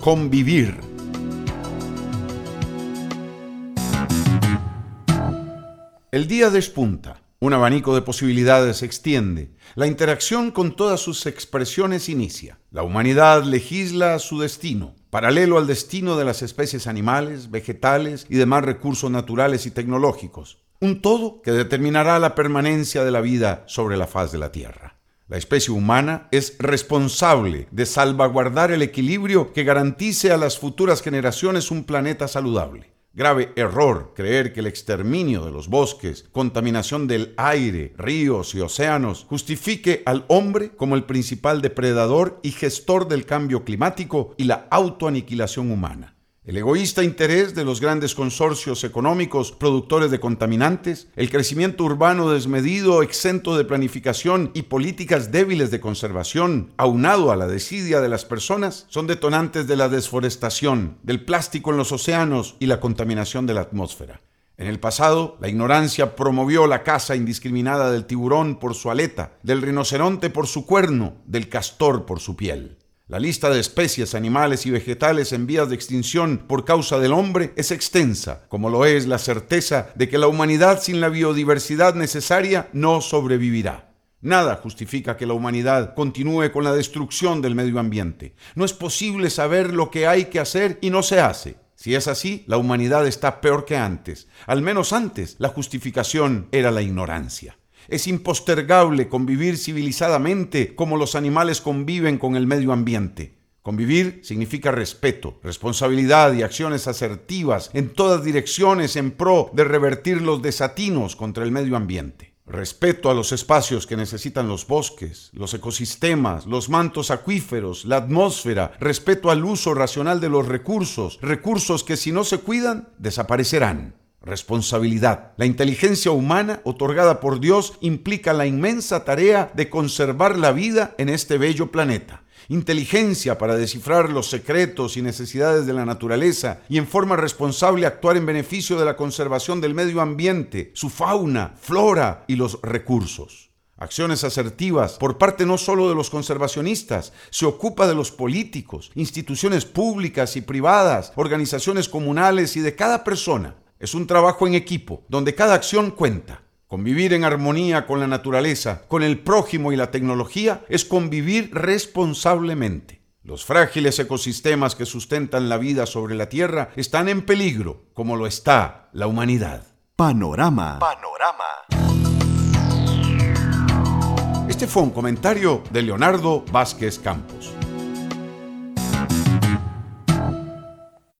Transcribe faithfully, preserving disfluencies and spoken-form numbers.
Convivir. El día despunta, un abanico de posibilidades se extiende, la interacción con todas sus expresiones inicia. La humanidad legisla su destino, paralelo al destino de las especies animales, vegetales y demás recursos naturales y tecnológicos. Un todo que determinará la permanencia de la vida sobre la faz de la Tierra. La especie humana es responsable de salvaguardar el equilibrio que garantice a las futuras generaciones un planeta saludable. Grave error creer que el exterminio de los bosques, contaminación del aire, ríos y océanos justifique al hombre como el principal depredador y gestor del cambio climático y la autoaniquilación humana. El egoísta interés de los grandes consorcios económicos productores de contaminantes, el crecimiento urbano desmedido, exento de planificación y políticas débiles de conservación, aunado a la desidia de las personas, son detonantes de la desforestación, del plástico en los océanos y la contaminación de la atmósfera. En el pasado, la ignorancia promovió la caza indiscriminada del tiburón por su aleta, del rinoceronte por su cuerno, del castor por su piel. La lista de especies animales y vegetales en vías de extinción por causa del hombre es extensa, como lo es la certeza de que la humanidad sin la biodiversidad necesaria no sobrevivirá. Nada justifica que la humanidad continúe con la destrucción del medio ambiente. No es posible saber lo que hay que hacer y no se hace. Si es así, la humanidad está peor que antes. Al menos antes, la justificación era la ignorancia. Es impostergable convivir civilizadamente como los animales conviven con el medio ambiente. Convivir significa respeto, responsabilidad y acciones asertivas en todas direcciones en pro de revertir los desatinos contra el medio ambiente. Respeto a los espacios que necesitan los bosques, los ecosistemas, los mantos acuíferos, la atmósfera, respeto al uso racional de los recursos, recursos que si no se cuidan, desaparecerán. Responsabilidad. La inteligencia humana otorgada por Dios implica la inmensa tarea de conservar la vida en este bello planeta. Inteligencia para descifrar los secretos y necesidades de la naturaleza y en forma responsable actuar en beneficio de la conservación del medio ambiente, su fauna, flora y los recursos. Acciones asertivas por parte no solo de los conservacionistas, se ocupa de los políticos, instituciones públicas y privadas, organizaciones comunales y de cada persona. Es un trabajo en equipo, donde cada acción cuenta. Convivir en armonía con la naturaleza, con el prójimo y la tecnología es convivir responsablemente. Los frágiles ecosistemas que sustentan la vida sobre la Tierra están en peligro, como lo está la humanidad. Panorama. Panorama. Este fue un comentario de Leonardo Vázquez Campos.